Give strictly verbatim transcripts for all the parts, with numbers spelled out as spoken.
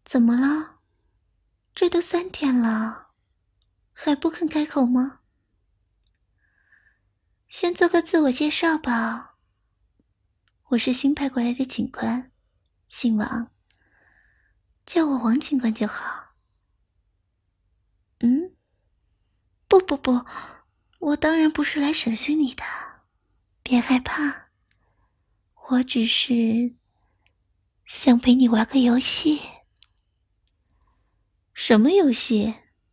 怎么了？这都三天了，还不肯开口吗？先做个自我介绍吧。我是新派过来的警官，姓王，叫我王警官就好。嗯？不不不，我当然不是来审讯你的，别害怕。我只是想陪你玩个游戏。什么游戏？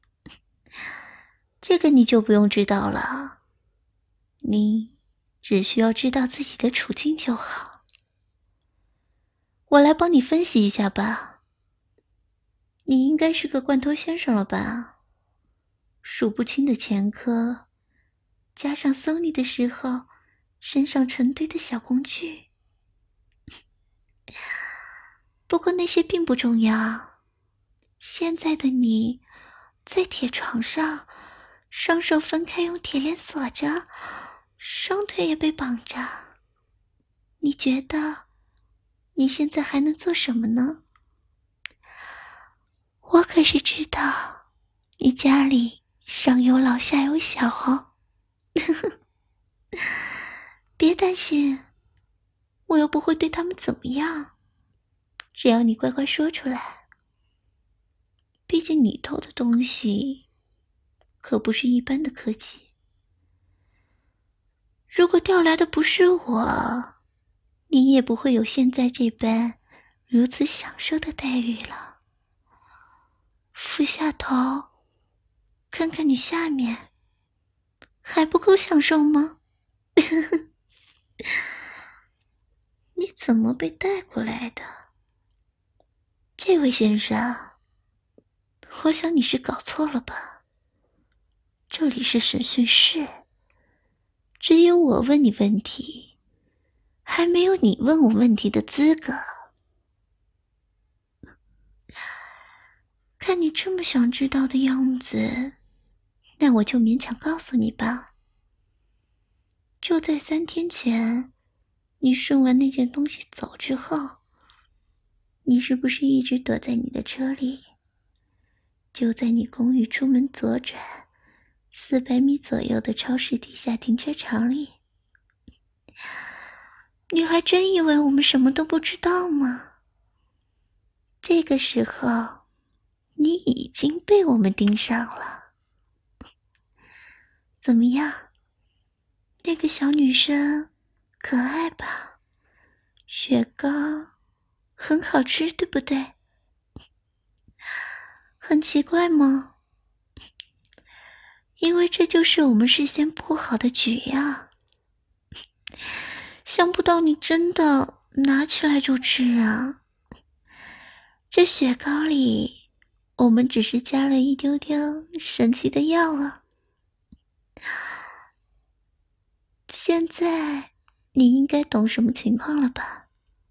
这个你就不用知道了，你只需要知道自己的处境就好。我来帮你分析一下吧。你应该是个罐头先生了吧？数不清的前科，加上搜你的时候身上成堆的小工具。不过那些并不重要，现在的你在铁床上，双手分开用铁链锁着，双腿也被绑着。你觉得你现在还能做什么呢？我可是知道你家里上有老下有小哦。别担心，我又不会对他们怎么样，只要你乖乖说出来。毕竟你偷的东西可不是一般的科技，如果调来的不是我，你也不会有现在这般如此享受的待遇了。俯下头看看你下面，还不够享受吗？你怎么被带过来的？这位先生，我想你是搞错了吧？这里是审讯室，只有我问你问题，还没有你问我问题的资格。看你这么想知道的样子，那我就勉强告诉你吧。就在三天前，你顺完那件东西走之后，你是不是一直躲在你的车里？就在你公寓出门左转四百米左右的超市地下停车场里。你还真以为我们什么都不知道吗？这个时候，你已经被我们盯上了。怎么样？那个小女生可爱吧？雪糕很好吃，对不对？很奇怪吗？因为这就是我们事先布好的局呀。想不到你真的拿起来就吃啊！这雪糕里，我们只是加了一丢丢神奇的药啊。现在你应该懂什么情况了吧？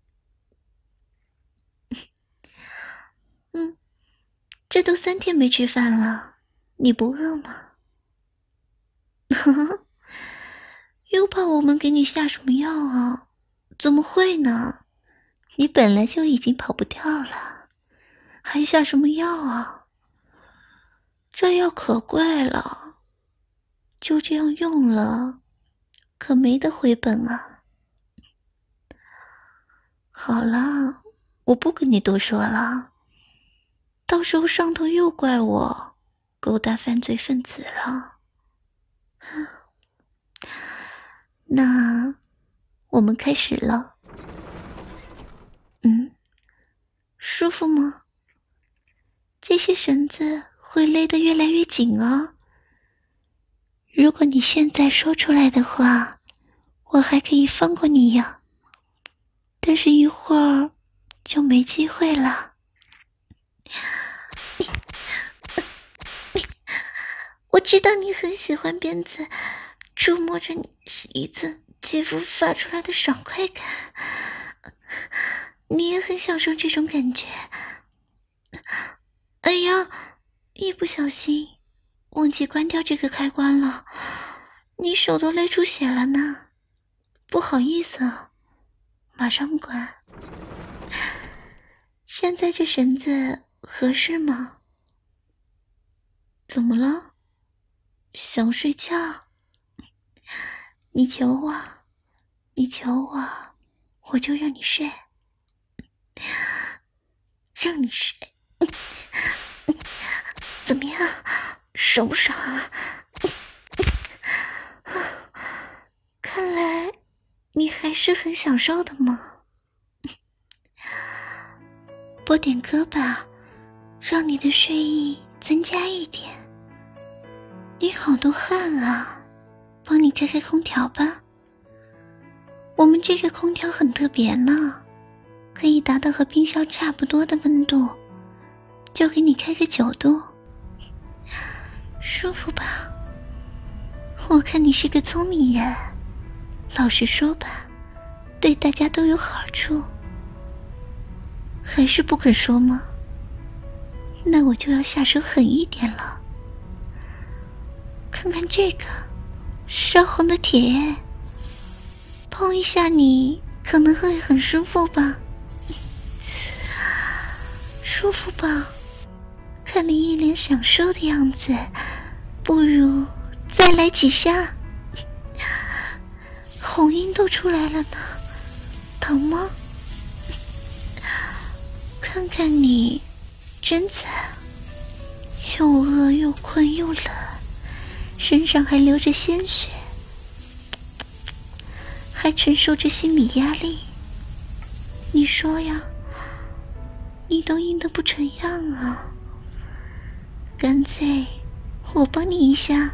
嗯，这都三天没吃饭了，你不饿吗？又怕我们给你下什么药啊？怎么会呢？你本来就已经跑不掉了，还下什么药啊？这药可贵了，就这样用了，可没得回本啊。好了，我不跟你多说了，到时候上头又怪我勾搭犯罪分子了。那我们开始了。嗯，舒服吗？这些绳子会勒得越来越紧哦。如果你现在说出来的话，我还可以放过你呀。但是一会儿就没机会了。我知道你很喜欢鞭子触摸着你一寸肌肤发出来的爽快感，你也很享受这种感觉。哎呀，一不小心忘记关掉这个开关了，你手都勒出血了呢。不好意思啊，马上关。现在这绳子合适吗？怎么了？想睡觉？你求我，你求我，我就让你睡，让你睡。怎么样，爽不爽啊？看来你还是很享受的嘛。拨点胳膊，让你的睡意增加一点。你好多汗啊，帮你开开空调吧。我们这个空调很特别呢，可以达到和冰箱差不多的温度，就给你开个九度，舒服吧？我看你是个聪明人，老实说吧，对大家都有好处。还是不肯说吗？那我就要下手狠一点了。看看这个烧红的铁，碰一下你可能会很舒服吧？舒服吧？看你一脸享受的样子，不如再来几下。红晕都出来了呢，疼吗？看看你，真惨，又饿又困又冷，身上还流着鲜血，还承受着心理压力。你说呀，你都硬得不成样啊，干脆我帮你一下，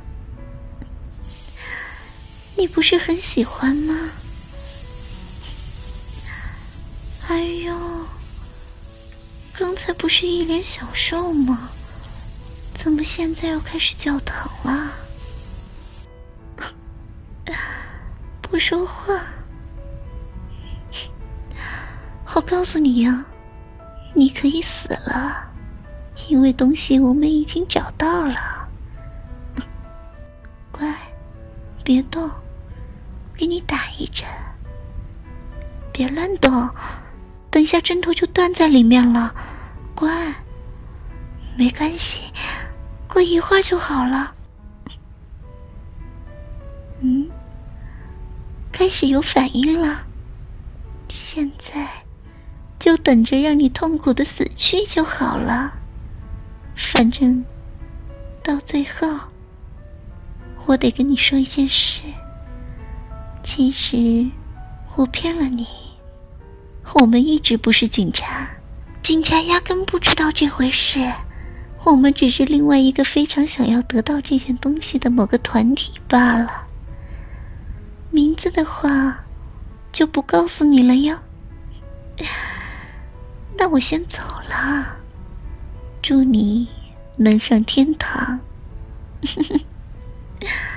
你不是很喜欢吗？哎呦，刚才不是一脸享受吗？怎么现在又开始叫疼了？不说话。我告诉你呀，你可以死了，因为东西我们已经找到了。乖，别动，给你打一针。别乱动，等一下针头就断在里面了。乖，没关系，过一会儿就好了。嗯，开始有反应了，现在就等着让你痛苦的死去就好了。反正到最后，我得跟你说一件事。其实我骗了你，我们一直不是警察，警察压根不知道这回事，我们只是另外一个非常想要得到这件东西的某个团体罢了。名字的话就不告诉你了哟。那我先走了，祝你能上天堂。